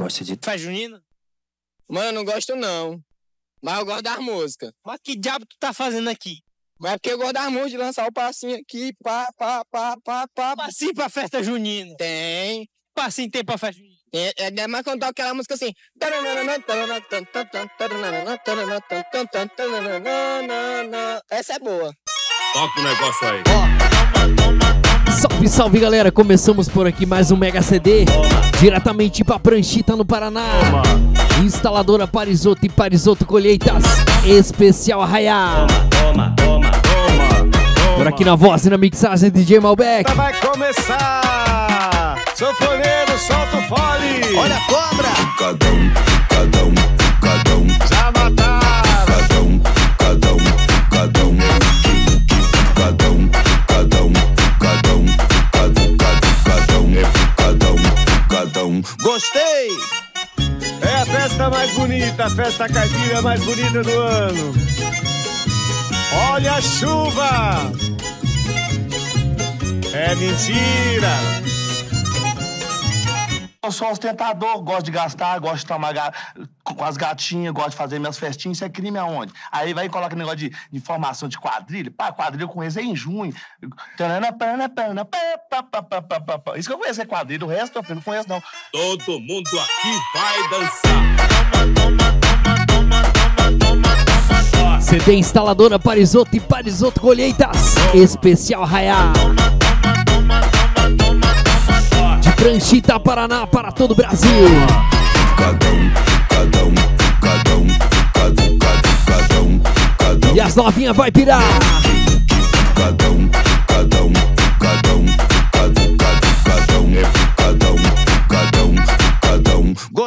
gosta de festa junina? Mano, eu não gosto não. Mas eu gosto das músicas. Mas que diabo tu tá fazendo aqui? Mas é porque eu gosto das músicas, de lançar o passinho aqui, pá. Passinho pra festa junina. Tem. Passinho tem pra festa junina. É mais cantar aquela música assim. Essa é boa. Toca o negócio aí. Salve, salve, galera. Começamos por aqui mais um Mega CD. Diretamente pra Pranchita, no Paraná. Instaladora Parisoto e Parisoto Colheitas. Especial Arraiá. Por aqui na voz e na mixagem DJ Malbec. Vai começar. Sanfoneiro, solta o fole. Olha a cobra. Cada um. Já mataram. Cada um. Gostei. É a festa mais bonita, a festa caipira mais bonita do ano. Olha a chuva. É mentira. Eu sou ostentador, gosto de gastar, gosto de tomar com as gatinhas, gosto de fazer minhas festinhas. Isso é crime aonde? Aí vai e coloca negócio de formação de quadrilha. Pá, quadrilha eu conheço em junho. Isso que eu conheço é quadrilha, o resto eu não conheço não. Todo mundo aqui vai dançar. CD Instaladora Parisoto e Parisoto Colheitas. Especial Arraiá. Pranchita, Paraná, para todo o Brasil. E as novinhas vai pirar.